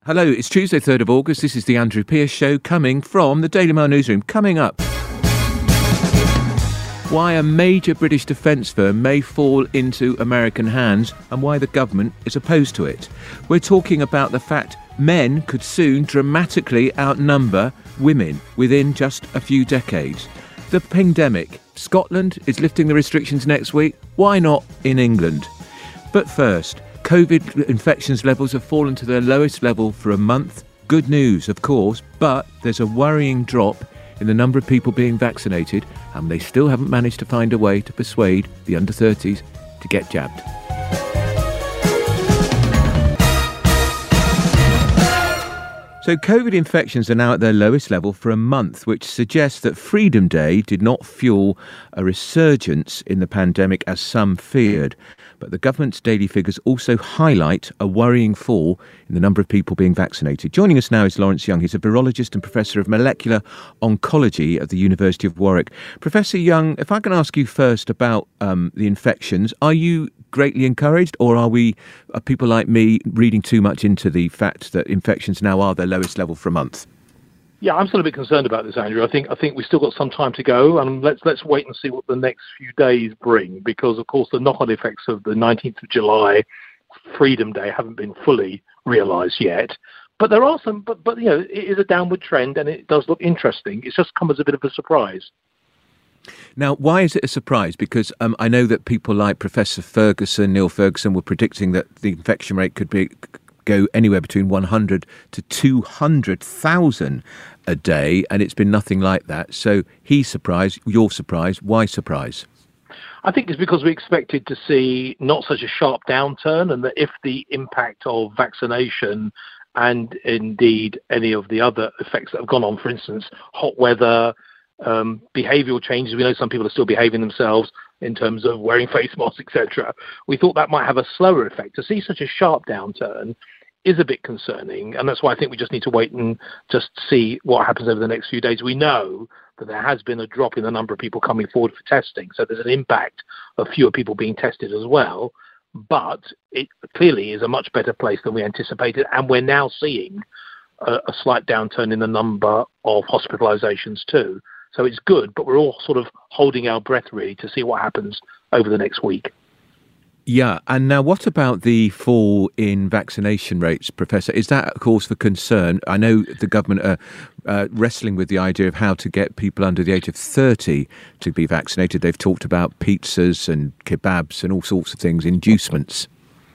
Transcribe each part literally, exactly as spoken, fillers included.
Hello, it's Tuesday, third of August. This is the Andrew Pierce Show, coming from the Daily Mail newsroom. Coming up, why a major British defence firm may fall into American hands and why the government is opposed to it. We're talking about the fact men could soon dramatically outnumber women within just a few decades. The pandemic. Scotland is lifting the restrictions next week. Why not in England? But first, COVID infections levels have fallen to their lowest level for a month. Good news, of course, but there's a worrying drop in the number of people being vaccinated, and they still haven't managed to find a way to persuade the under thirties to get jabbed. So COVID infections are now at their lowest level for a month, which suggests that Freedom Day did not fuel a resurgence in the pandemic as some feared. But the government's daily figures also highlight a worrying fall in the number of people being vaccinated. Joining us now is Lawrence Young. He's a virologist and professor of molecular oncology at the University of Warwick. Professor Young, if I can ask you first about um, the infections, are you greatly encouraged, or are we, are people like me, reading too much into the fact that infections now are their lowest level for a month? Yeah, I'm still a bit concerned about this, Andrew. I think I think we've still got some time to go, and let's let's wait and see what the next few days bring, because of course the knock-on effects of the nineteenth of July, Freedom Day, haven't been fully realised yet. But there are some, but but you know, it is a downward trend, and it does look interesting. It's just come as a bit of a surprise. Now, why is it a surprise? Because um, I know that people like Professor Ferguson, Neil Ferguson, were predicting that the infection rate could be go anywhere between one hundred to two hundred thousand a day, and it's been nothing like that. So he's surprised, you're surprised. Why surprise? I think it's because we expected to see not such a sharp downturn, and that if the impact of vaccination and indeed any of the other effects that have gone on, for instance, hot weather, um, behavioural changes, we know some people are still behaving themselves in terms of wearing face masks, et cetera. We thought that might have a slower effect. To see such a sharp downturn is a bit concerning, and that's why I think we just need to wait and just see what happens over the next few days. We know that there has been a drop in the number of people coming forward for testing, so there's an impact of fewer people being tested as well, but it clearly is a much better place than we anticipated, and we're now seeing a, a slight downturn in the number of hospitalizations too. So it's good, but we're all sort of holding our breath really to see what happens over the next week. Yeah, and now what about the fall in vaccination rates, Professor? Is that a cause for concern? I know the government are uh, wrestling with the idea of how to get people under the age of thirty to be vaccinated. They've talked about pizzas and kebabs and all sorts of things, inducements.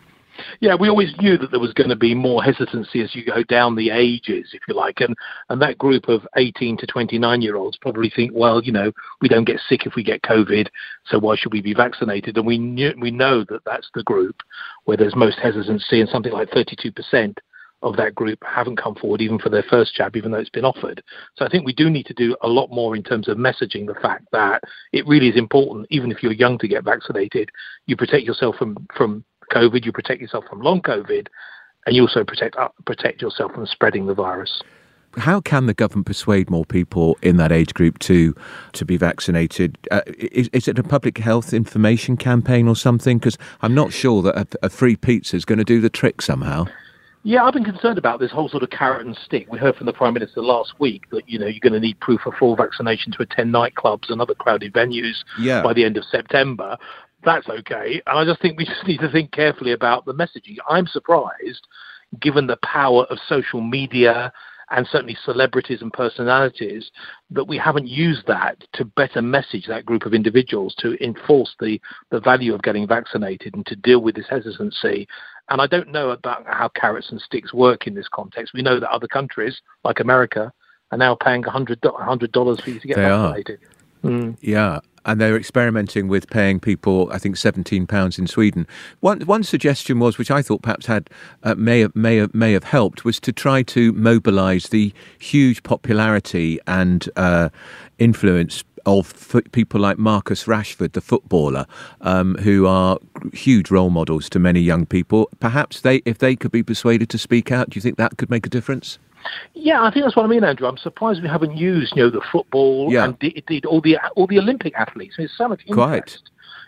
Yeah, we always knew that there was going to be more hesitancy as you go down the ages, if you like, and and that group of eighteen to twenty-nine year olds probably think, well, you know, we don't get sick if we get COVID, so why should we be vaccinated? And we knew, we know that that's the group where there's most hesitancy, and something like thirty-two percent of that group haven't come forward even for their first jab, even though it's been offered. So I think we do need to do a lot more in terms of messaging the fact that it really is important, even if you're young, to get vaccinated. You protect yourself from from COVID, you protect yourself from long COVID, and you also protect uh, protect yourself from spreading the virus. How can the government persuade more people in that age group to to be vaccinated? Uh, is, is it a public health information campaign or something? Because I'm not sure that a, a free pizza is going to do the trick somehow. Yeah, I've been concerned about this whole sort of carrot and stick. We heard from the Prime Minister last week that, you know, you're going to need proof of full vaccination to attend nightclubs and other crowded venues yeah. by the end of September. That's okay. And I just think we just need to think carefully about the messaging. I'm surprised, given the power of social media and certainly celebrities and personalities, that we haven't used that to better message that group of individuals, to enforce the, the value of getting vaccinated and to deal with this hesitancy. And I don't know about how carrots and sticks work in this context. We know that other countries, like America, are now paying one hundred dollars for you to get they vaccinated. Are. Mm. Yeah. And they're experimenting with paying people, I think, seventeen pounds in Sweden. One one suggestion was, which I thought perhaps had uh, may have, may have, may have helped, was to try to mobilise the huge popularity and uh, influence of f- people like Marcus Rashford, the footballer, um, who are huge role models to many young people. Perhaps they, if they could be persuaded to speak out, do you think that could make a difference? Yeah, I think that's what I mean, Andrew. I'm surprised we haven't used, you know, the football yeah. and indeed all the all the Olympic athletes. There's so much interest. Quite.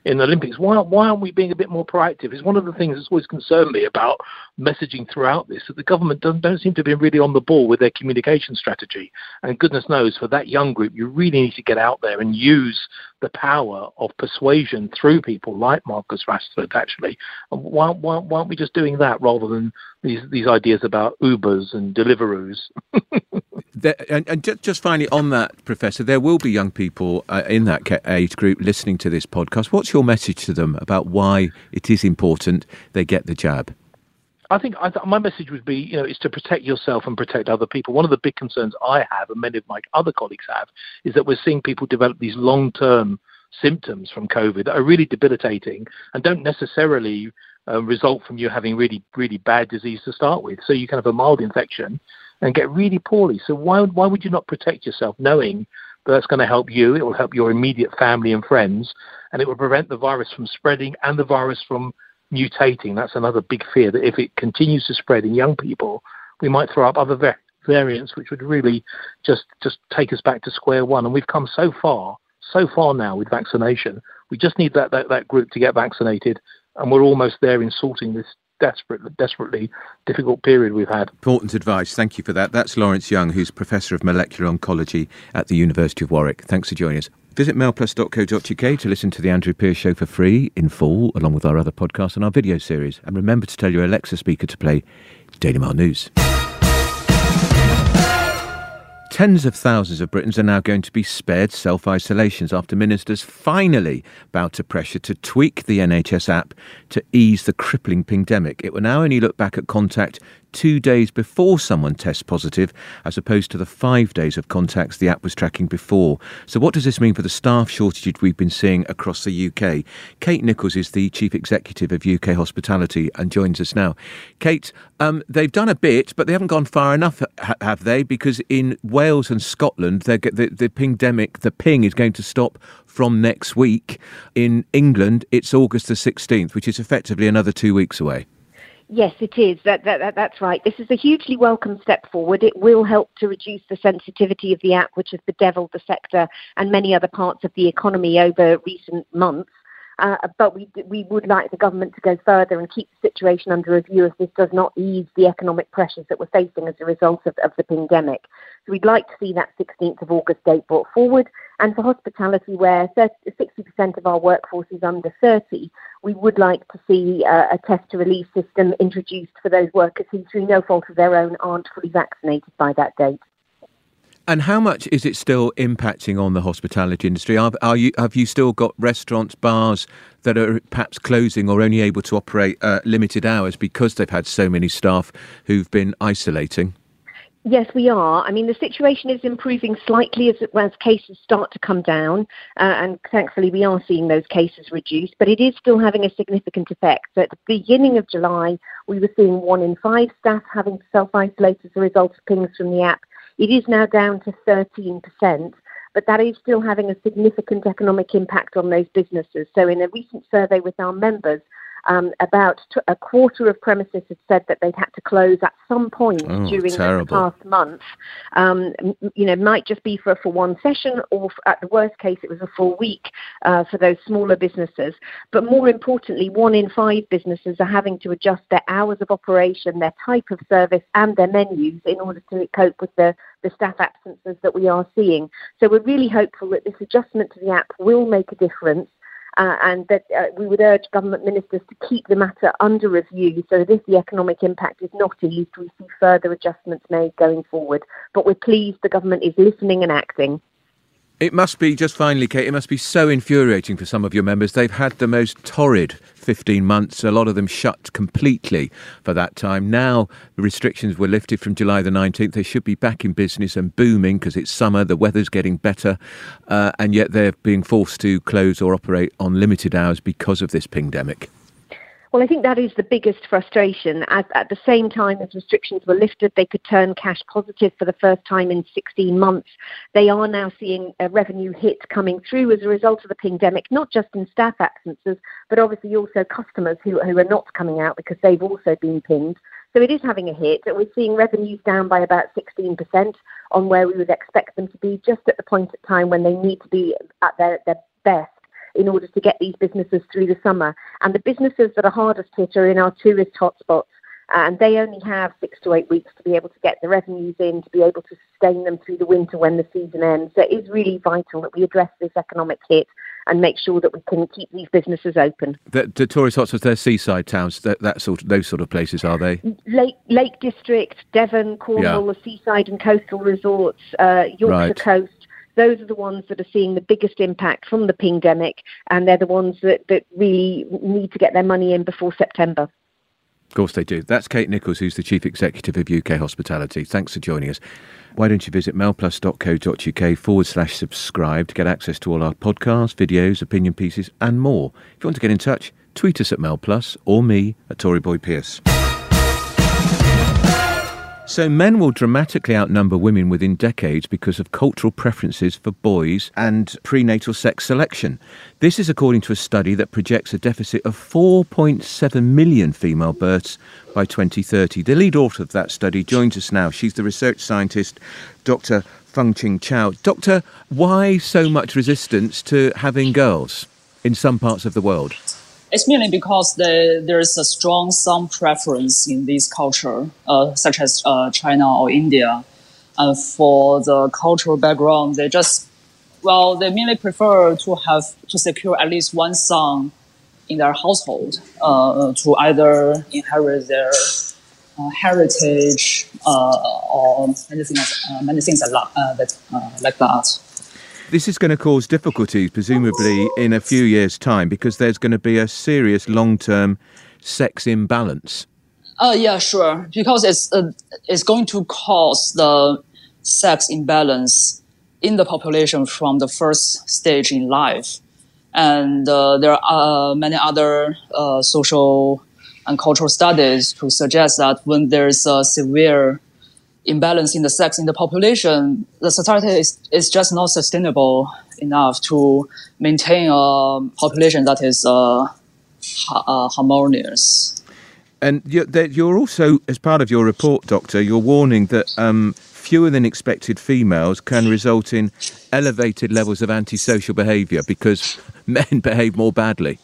in the Olympics. Why why aren't we being a bit more proactive? It's one of the things that's always concerned me about messaging throughout this, that the government don't, don't seem to be really on the ball with their communication strategy. And goodness knows, for that young group, you really need to get out there and use the power of persuasion through people like Marcus Rashford, actually. And why, why, why aren't we just doing that rather than these, these ideas about Ubers and Deliveroos? There, and, and just, just finally on that, Professor, there will be young people uh, in that age group listening to this podcast. What's your message to them about why it is important they get the jab? I think I th- my message would be, you know, is to protect yourself and protect other people. One of the big concerns I have, and many of my other colleagues have, is that we're seeing people develop these long-term symptoms from COVID that are really debilitating and don't necessarily uh, result from you having really, really bad disease to start with. So you can have a mild infection and get really poorly. So why why would you not protect yourself, knowing that that's going to help you, it will help your immediate family and friends, and it will prevent the virus from spreading and the virus from mutating? That's another big fear, that if it continues to spread in young people, we might throw up other va- variants, which would really just, just take us back to square one. And we've come so far, so far now with vaccination. We just need that, that, that group to get vaccinated, and we're almost there in sorting this desperate, desperately difficult period we've had. Important advice. Thank you for that. That's Lawrence Young, who's Professor of Molecular Oncology at the University of Warwick. Thanks for joining us. Visit mail plus dot co dot uk to listen to The Andrew Pierce Show for free, in full, along with our other podcasts and our video series. And remember to tell your Alexa speaker to play Daily Mail News. Tens of thousands of Britons are now going to be spared self-isolations after ministers finally bowed to pressure to tweak the N H S app to ease the crippling pandemic. It will now only look back at contact two days before someone tests positive, as opposed to the five days of contacts the app was tracking before. So what does this mean for the staff shortage we've been seeing across the U K? Kate Nichols is the Chief Executive of U K Hospitality and joins us now. Kate, um, they've done a bit, but they haven't gone far enough, ha- have they? Because in Wales and Scotland, the, the pandemic, the ping is going to stop from next week. In England, it's August the sixteenth, which is effectively another two weeks away. Yes, it is. That, that, that, that's right. This is a hugely welcome step forward. It will help to reduce the sensitivity of the app, which has bedeviled the sector and many other parts of the economy over recent months. Uh, but we we would like the government to go further and keep the situation under review if this does not ease the economic pressures that we're facing as a result of, of the pandemic. So we'd like to see that sixteenth of August date brought forward. And for hospitality, where sixty percent of our workforce is under thirty, we would like to see uh, a test-to-release system introduced for those workers who, through no fault of their own, aren't fully vaccinated by that date. And how much is it still impacting on the hospitality industry? Are, are you, have you still got restaurants, bars that are perhaps closing or only able to operate uh, limited hours because they've had so many staff who've been isolating? Yes, we are. I mean, the situation is improving slightly as, as cases start to come down, uh, and thankfully we are seeing those cases reduced, but it is still having a significant effect. So at the beginning of July, we were seeing one in five staff having to self-isolate as a result of pings from the app. It is now down to thirteen percent, but that is still having a significant economic impact on those businesses. So in a recent survey with our members, Um, about t- a quarter of premises had said that they'd had to close at some point oh, during terrible. the past month. Um, you know, might just be for, for one session, or f- at the worst case, it was a full week uh, for those smaller businesses. But more importantly, one in five businesses are having to adjust their hours of operation, their type of service, and their menus in order to cope with the, the staff absences that we are seeing. So we're really hopeful that this adjustment to the app will make a difference. Uh, and that uh, we would urge government ministers to keep the matter under review so that if the economic impact is not eased, we see further adjustments made going forward. But we're pleased the government is listening and acting. It must be, just finally, Kate, it must be so infuriating for some of your members. They've had the most torrid fifteen months, a lot of them shut completely for that time. Now the restrictions were lifted from July the nineteenth. They should be back in business and booming because it's summer, the weather's getting better, uh, and yet they're being forced to close or operate on limited hours because of this pandemic. Well, I think that is the biggest frustration. As at the same time as restrictions were lifted, they could turn cash positive for the first time in sixteen months. They are now seeing a revenue hit coming through as a result of the pandemic, not just in staff absences, but obviously also customers who, who are not coming out because they've also been pinged. So it is having a hit. We're seeing revenues down by about sixteen percent on where we would expect them to be, just at the point of time when they need to be at their, their best in order to get these businesses through the summer. And the businesses that are hardest hit are in our tourist hotspots. And they only have six to eight weeks to be able to get the revenues in, to be able to sustain them through the winter when the season ends. So it is really vital that we address this economic hit and make sure that we can keep these businesses open. The, the tourist hotspots, they're seaside towns, that, that sort of, those sort of places, are they? Lake Lake District, Devon, Cornwall, yeah. the seaside and coastal resorts, uh, Yorkshire right. coast. Those are the ones that are seeing the biggest impact from the pandemic, and they're the ones that, that really need to get their money in before September. Of course they do. That's Kate Nichols, who's the Chief Executive of U K Hospitality. Thanks for joining us. Why don't you visit mailplus.co.uk forward slash subscribe to get access to all our podcasts, videos, opinion pieces and more. If you want to get in touch, tweet us at MailPlus or me at Tory Boy Pierce. So men will dramatically outnumber women within decades because of cultural preferences for boys and prenatal sex selection. This is according to a study that projects a deficit of four point seven million female births by twenty thirty. The lead author of that study joins us now. She's the research scientist, Doctor Feng-Ching Chow. Doctor, why so much resistance to having girls in some parts of the world? It's mainly because the, there's a strong some preference in this culture, uh, such as uh, China or India. And for the cultural background, they just, well, they mainly prefer to have, to secure at least one son in their household, uh, to either inherit their uh, heritage, uh, or many things, uh, many things like, uh, that, uh, like that. This is going to cause difficulties, presumably, in a few years' time, because there's going to be a serious long-term sex imbalance. Uh, yeah, sure. Because it's uh, it's going to cause the sex imbalance in the population from the first stage in life. And uh, there are uh, many other uh, social and cultural studies to suggest that when there's a severe imbalance in the sex in the population, the society is, is just not sustainable enough to maintain a population that is uh, ha- uh, harmonious. And you're, you're also, as part of your report, Doctor, you're warning that um, fewer than expected females can result in elevated levels of antisocial behaviour because men behave more badly.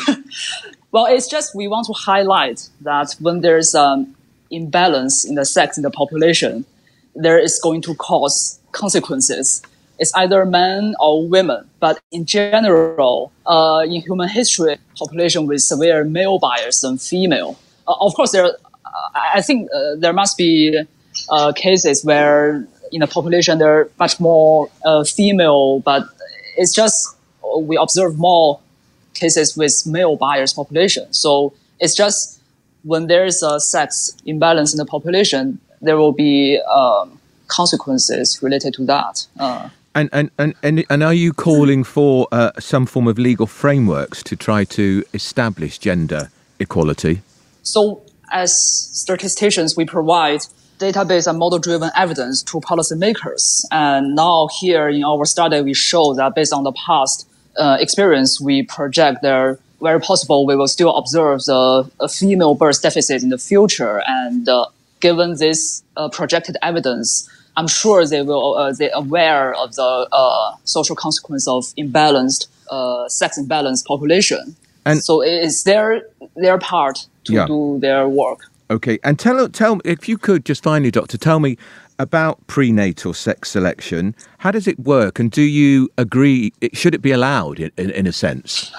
Well, it's just we want to highlight that when there's um, imbalance in the sex in the population, there is going to cause consequences. It's either men or women, but in general, uh, in human history, population with severe male bias than female. Uh, of course, there. Uh, I think uh, there must be uh, cases where in the population there are much more uh, female, but it's just we observe more cases with male bias population. So it's just when there is a sex imbalance in the population, there will be um, consequences related to that. Uh, and, and, and, and, and are you calling for uh, some form of legal frameworks to try to establish gender equality? So as statisticians, we provide database and model-driven evidence to policymakers. And now here in our study, we show that based on the past uh, experience, we project there very possible we will still observe the a female birth deficit in the future. And uh, given this uh, projected evidence, I'm sure they will uh, they're aware of the uh, social consequence of imbalanced uh, sex imbalanced population. And so it's their their part to yeah. do their work. Okay, and tell tell if you could just finally, Doctor, tell me about prenatal sex selection. How does it work, and do you agree? Should it be allowed in, in, in a sense?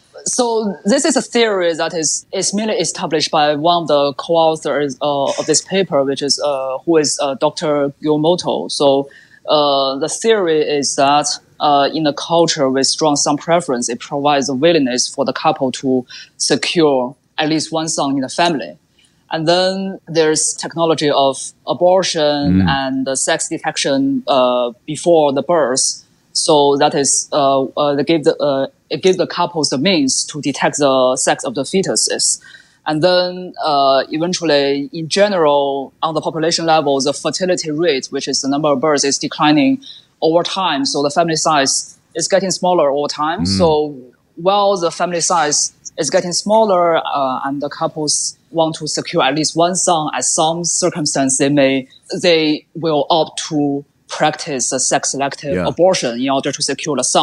So this is a theory that is, is mainly established by one of the co-authors uh, of this paper, which is uh, who is uh, Doctor Gyomoto. So uh, the theory is that uh, in a culture with strong son preference, it provides a willingness for the couple to secure at least one son in the family. And then there's technology of abortion mm. and the sex detection uh, before the birth. So that is, uh, uh, they give the, uh, it gives the couples the means to detect the sex of the fetuses. And then, uh, eventually, in general, on the population level, the fertility rate, which is the number of births, is declining over time. So the family size is getting smaller over time. Mm. So while the family size is getting smaller, uh, and the couples want to secure at least one son, at some circumstance, they may, they will opt to practice a sex-selective yeah. abortion in order to secure the son.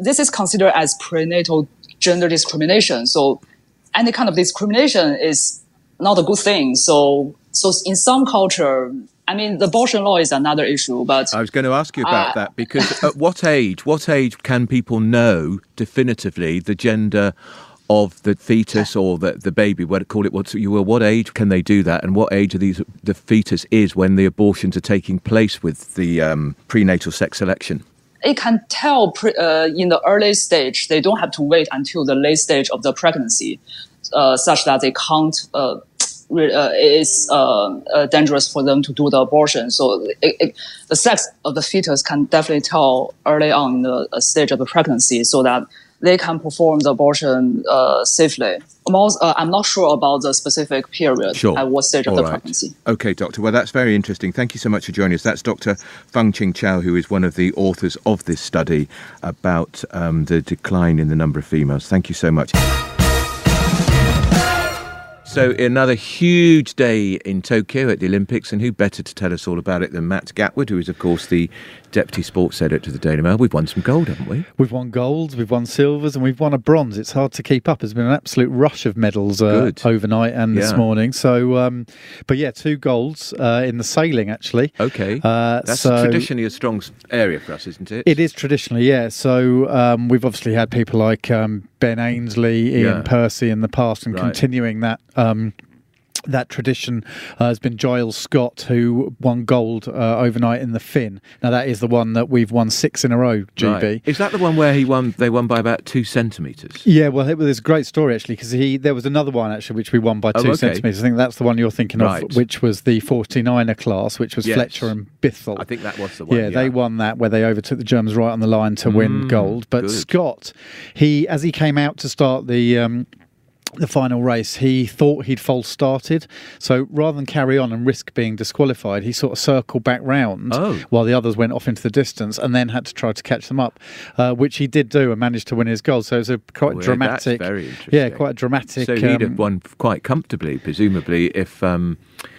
this is considered as prenatal gender discrimination. So any kind of discrimination is not a good thing. So, so in some culture, I mean, the abortion law is another issue, but... I was going to ask you about uh, that, because at what age, what age can people know definitively the gender of the fetus or the, the baby, what call it, what you will, what age can they do that, and what age of these the fetus is when the abortions are taking place with the um, prenatal sex selection? It can tell pre, uh, in the early stage. They don't have to wait until the late stage of the pregnancy, uh, such that they can't. Uh, Uh, it's uh, uh, dangerous for them to do the abortion. So it, it, the sex of the fetus can definitely tell early on in the uh, stage of the pregnancy, so that they can perform the abortion uh, safely. I'm, also, uh, I'm not sure about the specific period sure. at what stage All of the right. pregnancy. Okay, Doctor. Well, that's very interesting. Thank you so much for joining us. That's Doctor Feng-Ching Chow, who is one of the authors of this study about um, the decline in the number of females. Thank you so much. So another huge day in Tokyo at the Olympics, and who better to tell us all about it than Matt Gatwood, who is, of course, the Deputy Sports Editor to the Daily Mail. We've won some gold, haven't we? We've won golds, we've won silvers, and we've won a bronze. It's hard to keep up. There's been an absolute rush of medals uh, overnight and yeah. this morning. So, um, but yeah, two golds uh, in the sailing, actually. Okay. Uh, That's so traditionally a strong area for us, isn't it? It is traditionally, yeah. So um, we've obviously had people like um, Ben Ainsley, Ian yeah. Percy in the past, and right. continuing that um, that tradition uh, has been Giles Scott, who won gold uh, overnight in the Finn. Now that is the one that we've won six in a row, G B. Right. Is that the one where he won? They won by about two centimetres. Yeah, well, it was a great story actually, because he there was another one actually which we won by two oh, okay. centimetres. I think that's the one you're thinking right. of, which was the forty-niner class, which was yes. Fletcher and Bithell. I think that was the one. Yeah, yeah, they won that, where they overtook the Germans right on the line to mm, win gold. But good. Scott, he as he came out to start the. Um, the final race, he thought he'd false started, so rather than carry on and risk being disqualified, he sort of circled back round oh. while the others went off into the distance, and then had to try to catch them up, uh, which he did do and managed to win his gold. So it was a quite well, dramatic, that's very interesting. yeah, quite a dramatic. So he'd um, have won quite comfortably, presumably, if um,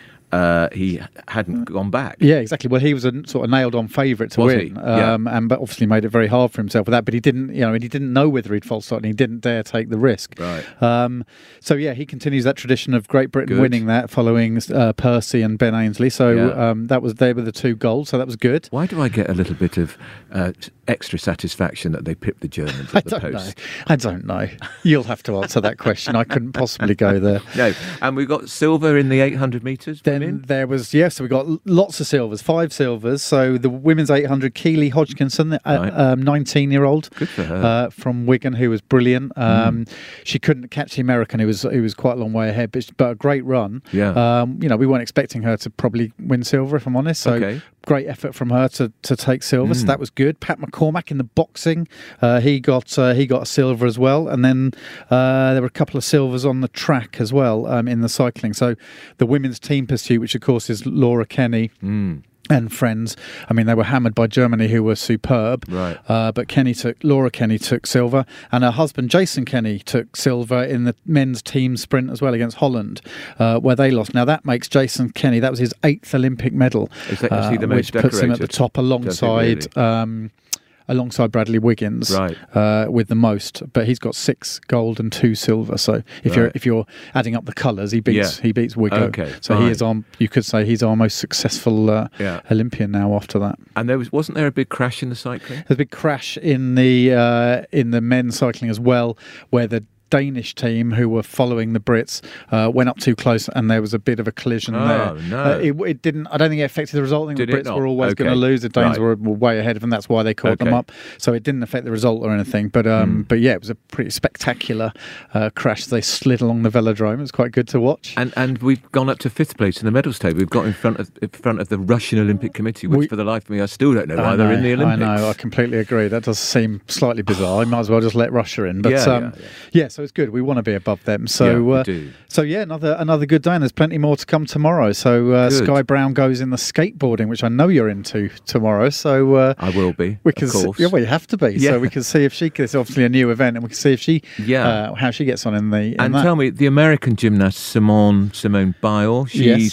uh, he hadn't gone back. Yeah, exactly. Well, he was a sort of nailed-on favourite to was win, he? Yeah. um, and but obviously made it very hard for himself with that. But he didn't, you know, and he didn't know whether he'd false start, and he didn't dare take the risk. Right. Um, so yeah, he continues that tradition of Great Britain good. winning that, following uh, Percy and Ben Ainsley. So yeah. um, that was they were the two golds. So that was good. Why do I get a little bit of uh, extra satisfaction that they pipped the Germans at I the don't post? know. I don't know. You'll have to answer that question. I couldn't possibly go there. No. And we got silver in the eight hundred metres. Then women? there was, yes, so we got lots of silvers, five silvers. So the women's eight hundred, Keely Hodgkinson, the right. um, nineteen-year-old Good for her. Uh, from Wigan, who was brilliant. Um, mm. She couldn't catch the American, who was who was quite a long way ahead, but, but a great run. Yeah. Um, you know, we weren't expecting her to probably win silver, if I'm honest. So okay. great effort from her to, to take silver. Mm. So that was good. Pat McCormack in the boxing, uh, he got uh, he got a silver as well. And then uh, there were a couple of silvers on the track as well um, in the cycling. So the women's team pursuit, which of course is Laura Kenny. Mm. And friends, I mean, they were hammered by Germany, who were superb. Right. Uh, but Kenny took Laura Kenny took silver, and her husband Jason Kenny took silver in the men's team sprint as well against Holland, uh, where they lost. Now that makes Jason Kenny, that was his eighth Olympic medal, is that, is he the uh, most which puts him at the top alongside. Really? Um, alongside Bradley Wiggins, right. uh, with the most, but he's got six gold and two silver. So if right. you're if you're adding up the colours, he beats yeah. he beats Wiggo. Okay, so fine. he is on. You could say he's our most successful uh, yeah. Olympian now. After that, and there was wasn't there a big crash in the cycling? There's a big crash in the uh, in the men's cycling as well, where the Danish team, who were following the Brits, uh, went up too close, and there was a bit of a collision oh, there. No. Uh, it, it didn't. I don't think it affected the result. I think Did the Brits were always okay. going to lose. The Danes right. were, were way ahead of them. That's why they caught okay. them up. So it didn't affect the result or anything. But um, mm. but yeah, it was a pretty spectacular uh, crash. They slid along the velodrome. It was quite good to watch. And and we've gone up to fifth place in the medals table. We've got in front of in front of the Russian Olympic Committee, which we, for the life of me I still don't know why know, they're in the Olympics. I know. I completely agree. That does seem slightly bizarre. I might as well just let Russia in. But yeah, um, yeah, yeah. yeah, so it's good. We want to be above them. So. Yeah. Uh, so yeah, another another good day, and there's plenty more to come tomorrow. So uh, Sky Brown goes in the skateboarding, which I know you're into tomorrow. So uh, I will be. We can of course. See, yeah, well, you have to be. Yeah. So we can see if she. It's obviously a new event, and we can see if she. Yeah. Uh, how she gets on in the. In and that. tell me, the American gymnast Simone Simone Biles, she's. Yes.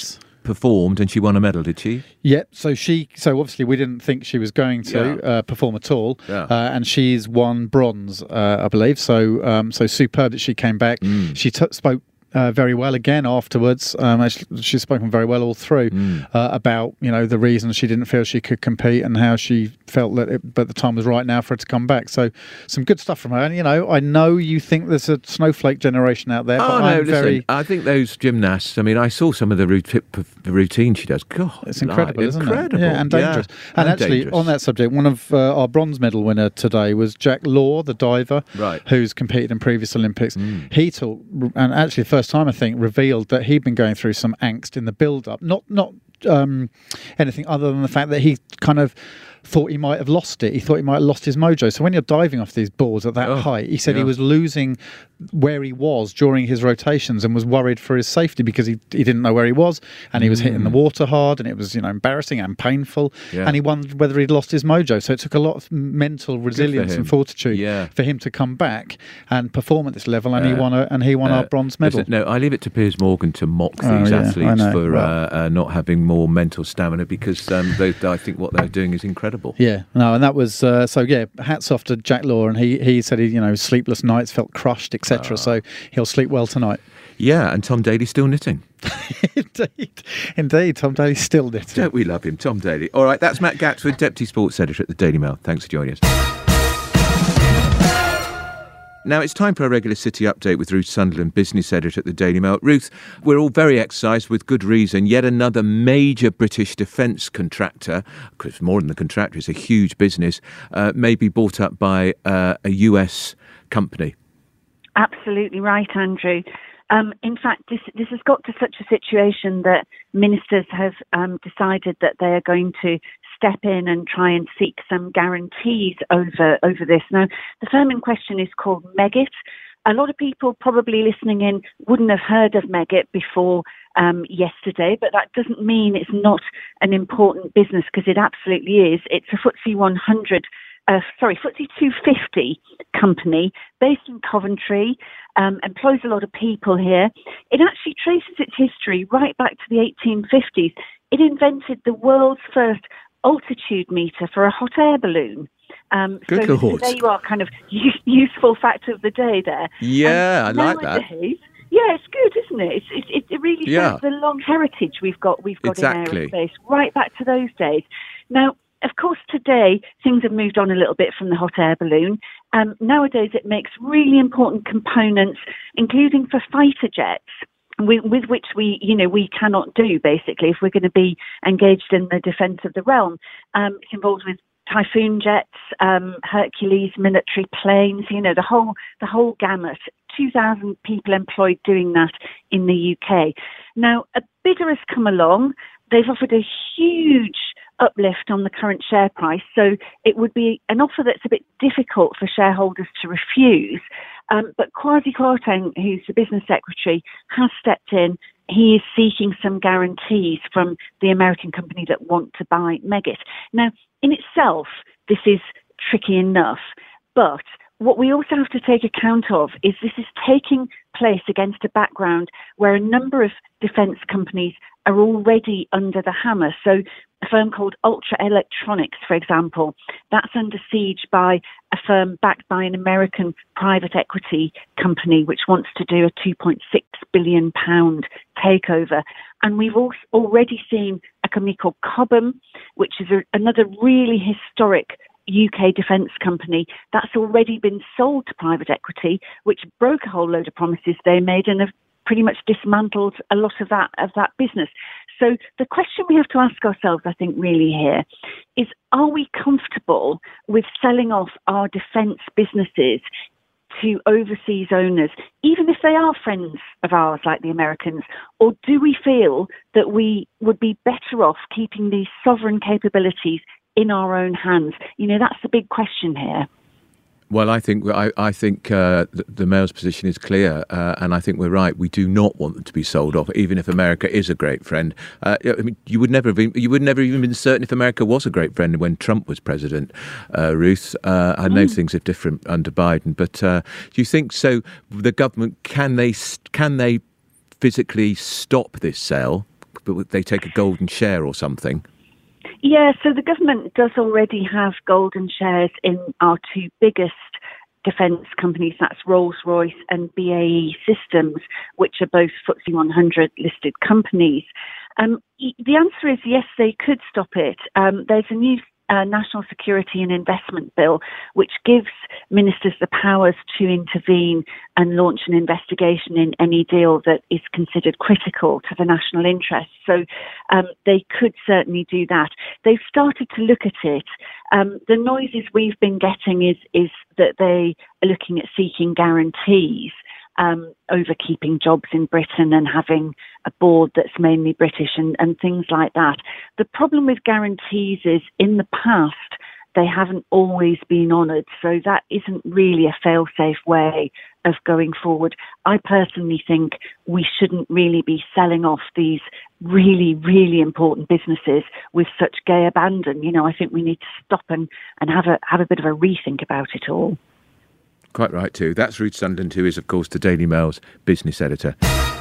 performed and she won a medal, did she? Yeah, so she, so obviously we didn't think she was going to yeah. uh, perform at all, yeah. uh, and she's won bronze, uh, I believe. So, um, so superb that she came back. Mm. She t- spoke Uh, very well again afterwards. Um, actually, she's spoken very well all through mm. uh, about you know the reasons she didn't feel she could compete and how she felt that it, but the time was right now for her to come back. So some good stuff from her. And you know, I know you think there's a snowflake generation out there. Oh but no, I'm listen, very... I think those gymnasts. I mean, I saw some of the routine, the routine she does. God, it's incredible, like, isn't incredible. it? Yeah, and dangerous. Yeah, and, and actually, dangerous. on that subject, one of uh, our bronze medal winner today was Jack Law, the diver, right. who's competed in previous Olympics. Mm. He talked, and actually, the first time I think revealed that he'd been going through some angst in the build-up, not not um, anything other than the fact that he kind of thought he might have lost it. He thought he might have lost his mojo. So when you're diving off these boards at that oh, height, he said yeah. he was losing where he was during his rotations and was worried for his safety because he he didn't know where he was, and he was mm. hitting the water hard, and it was you know embarrassing and painful, yeah. and he wondered whether he'd lost his mojo. So it took a lot of mental resilience and fortitude yeah. for him to come back and perform at this level, and uh, he won a, and he won uh, our bronze medal. No, I leave it to Piers Morgan to mock these oh, yeah, athletes for well, uh, uh, not having more mental stamina because um, they, I think what they're doing is incredible. Yeah, no, and that was uh, so. Yeah, hats off to Jack Law, and he he said he you know sleepless nights, felt crushed, et cetera. Uh, so he'll sleep well tonight. Yeah, and Tom Daley still knitting. Indeed, indeed, Tom Daley's still knitting. Don't we love him, Tom Daley? All right, that's Matt Gatsford, Deputy Sports Editor at the Daily Mail. Thanks for joining us. Now it's time for a regular city update with Ruth Sunderland, business editor at the Daily Mail. Ruth, we're all very excised with good reason. Yet another major British defence contractor, because more than the contractor, it's a huge business, uh, may be bought up by uh, a U S company. Absolutely right, Andrew. Um, in fact, this this has got to such a situation that ministers have um, decided that they are going to step in and try and seek some guarantees over over this. Now, the firm in question is called Meggitt. A lot of people probably listening in wouldn't have heard of Meggitt before um, yesterday, but that doesn't mean it's not an important business, because it absolutely is. It's a F T S E one hundred, uh, sorry, F T S E two fifty company based in Coventry, um, employs a lot of people here. It actually traces its history right back to the eighteen fifties. It invented the world's first altitude meter for a hot air balloon. Um, Good so, Lord. so there you are, kind of useful fact of the day there. Yeah, and I like nowadays, that. Yeah, it's good, isn't it? It's, it, it really shows yeah. the long heritage we've got. We've got exactly. in aerospace right back to those days. Now, of course, today things have moved on a little bit from the hot air balloon. Um, nowadays, it makes really important components, including for fighter jets. We, with which we, you know, we cannot do, basically, if we're going to be engaged in the defence of the realm. Um, it's involved with Typhoon jets, um, Hercules military planes, you know, the whole the whole gamut. two thousand people employed doing that in the U K. Now, a bidder has come along. They've offered a huge uplift on the current share price, so it would be an offer that's a bit difficult for shareholders to refuse. Um, but Kwasi Kwarteng, who's the business secretary, has stepped in. He is seeking some guarantees from the American company that want to buy Meggitt. Now, in itself, this is tricky enough, but what we also have to take account of is this is taking place against a background where a number of defence companies are already under the hammer. So a firm called Ultra Electronics, for example, that's under siege by a firm backed by an American private equity company which wants to do a two point six billion pounds takeover. And we've also already seen a company called Cobham, which is a, another really historic U K defence company that's already been sold to private equity, which broke a whole load of promises they made and have pretty much dismantled a lot of that of that business. So the question we have to ask ourselves, I think, really here is, are we comfortable with selling off our defence businesses to overseas owners, even if they are friends of ours like the Americans? Or do we feel that we would be better off keeping these sovereign capabilities in our own hands? You know, that's the big question here. Well, I think I, I think uh, the, the Mail's position is clear, uh, and I think we're right. We do not want them to be sold off, even if America is a great friend. Uh, I mean, you would never have been, you would never even been certain if America was a great friend when Trump was president. Uh, Ruth, uh, I know mm. things are different under Biden, but uh, do you think so? The government, can they can they physically stop this sale? but they take a golden share or something. Yeah, so the government does already have golden shares in our two biggest defence companies, that's Rolls-Royce and B A E Systems, which are both F T S E one hundred listed companies. Um, the answer is yes, they could stop it. Um, there's a new uh, National Security and Investment Bill which gives ministers the powers to intervene and launch an investigation in any deal that is considered critical to the national interest. So um, they could certainly do that. They've started to look at it. Um, the noises we've been getting is is that they are looking at seeking guarantees um, over keeping jobs in Britain and having a board that's mainly British and, and things like that. The problem with guarantees is in the past they haven't always been honoured, so that isn't really a fail-safe way of going forward. I personally think we shouldn't really be selling off these really, really important businesses with such gay abandon. You know, I think we need to stop and, and have a have a bit of a rethink about it all. Quite right too. That's Ruth Sunderland, who is, of course, the Daily Mail's business editor.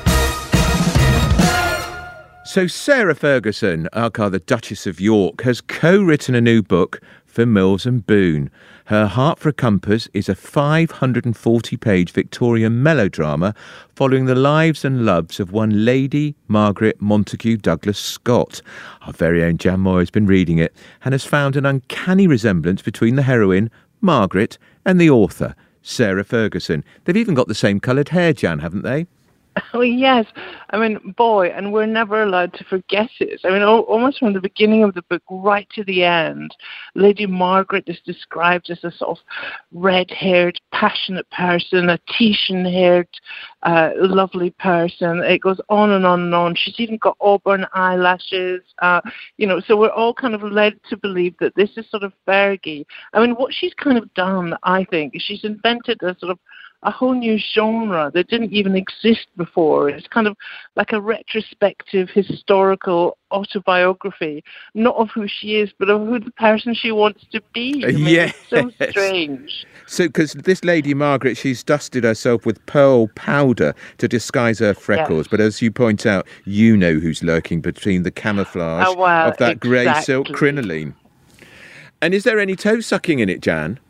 So Sarah Ferguson, aka the Duchess of York, has co-written a new book for Mills and Boon. Her Heart for a Compass is a five hundred forty page Victorian melodrama following the lives and loves of one Lady Margaret Montague Douglas Scott. Our very own Jan Moore has been reading it and has found an uncanny resemblance between the heroine, Margaret, and the author, Sarah Ferguson. They've even got the same coloured hair, Jan, haven't they? Oh, yes. I mean, boy, and we're never allowed to forget it. I mean, almost from the beginning of the book right to the end, Lady Margaret is described as a sort of red-haired, passionate person, a Titian-haired, uh, lovely person. It goes on and on and on. She's even got auburn eyelashes, uh, you know, so we're all kind of led to believe that this is sort of Fergie. I mean, what she's kind of done, I think, is she's invented a sort of a whole new genre that didn't even exist before. It's kind of like a retrospective historical autobiography, not of who she is, but of who the person she wants to be. I mean, yes. It's so strange. So, because this Lady Margaret, she's dusted herself with pearl powder to disguise her freckles. Yes. But as you point out, you know who's lurking between the camouflage oh, well, of that exactly. grey silk crinoline. And is there any toe sucking in it, Jan?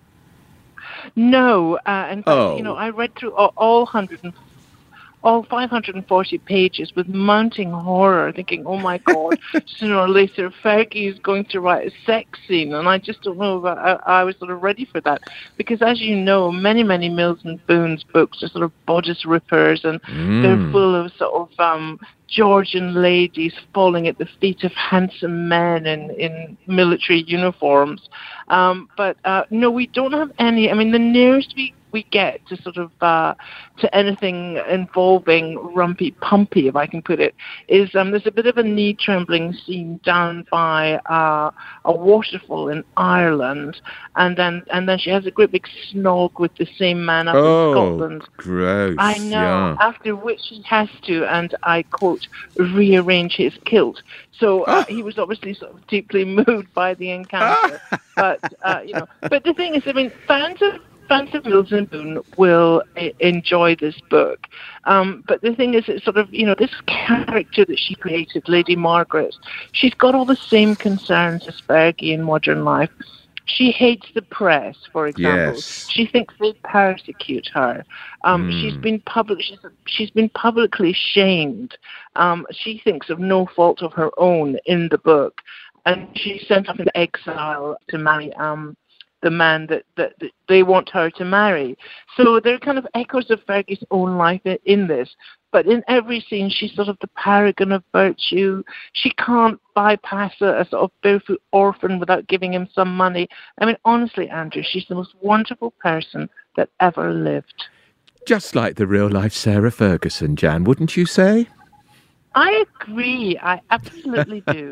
No, uh, in fact, oh. you know, I read through all, all hundred and all five hundred forty pages with mounting horror, thinking, "Oh my God, sooner or later Fergie is going to write a sex scene," and I just don't know if I, I was sort of ready for that, because, as you know, many, many Mills and Boon's books are sort of bodice rippers, and mm. they're full of sort of um, Georgian ladies falling at the feet of handsome men in, in military uniforms. Um, but uh, no, we don't have any. I mean, the nearest we, we get to sort of uh, to anything involving rumpy pumpy, if I can put it, is um, there's a bit of a knee-trembling scene down by uh, a waterfall in Ireland, and then and then she has a great big snog with the same man up oh, in Scotland. Gross. I know. Yeah. After which he has to, and I quote, rearrange his kilt. So uh, he was obviously sort of deeply moved by the encounter. but uh, you know, but the thing is, I mean, fans of fans of Mills and Boon will uh, enjoy this book. Um, but the thing is, it's sort of, you know, this character that she created, Lady Margaret, she's got all the same concerns as Fergie in modern life. She hates the press, for example. Yes. She thinks they persecute her. Um, mm. She's been public. She's, she's been publicly shamed. Um, she thinks of no fault of her own in the book, and she's sent off into exile to marry um, the man that, that, that they want her to marry. So there are kind of echoes of Fergie's own life in, in this. But in every scene, she's sort of the paragon of virtue. She can't bypass a, a sort of barefoot orphan without giving him some money. I mean, honestly, Andrew, she's the most wonderful person that ever lived. Just like the real-life Sarah Ferguson, Jan, wouldn't you say? I agree. I absolutely do.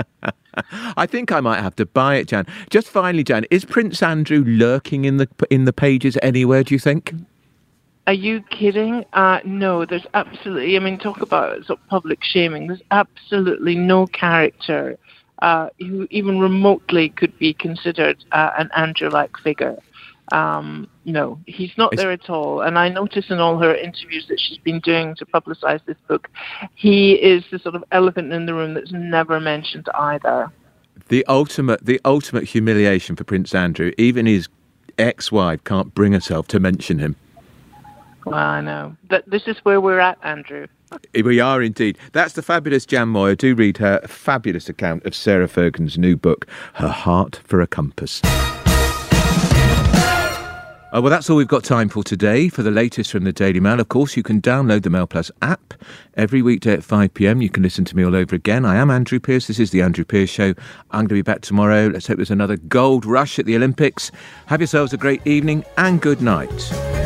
I think I might have to buy it, Jan. Just finally, Jan, is Prince Andrew lurking in the in the pages anywhere, do you think? Are you kidding? Uh, no, there's absolutely, I mean, talk about sort of public shaming. There's absolutely no character uh, who even remotely could be considered uh, an Andrew-like figure. Um, no, he's not there at all. And I notice in all her interviews that she's been doing to publicise this book, he is the sort of elephant in the room that's never mentioned either. The ultimate, the ultimate humiliation for Prince Andrew. Even his ex-wife can't bring herself to mention him. Well, I know. But this is where we're at, Andrew. We are indeed. That's the fabulous Jan Moyer. Do read her fabulous account of Sarah Ferguson's new book, Her Heart for a Compass. Oh, well, that's all we've got time for today. For the latest from the Daily Mail, of course, you can download the Mail Plus app. Every weekday at five p m, you can listen to me all over again. I am Andrew Pierce. This is The Andrew Pierce Show. I'm going to be back tomorrow. Let's hope there's another gold rush at the Olympics. Have yourselves a great evening and good night.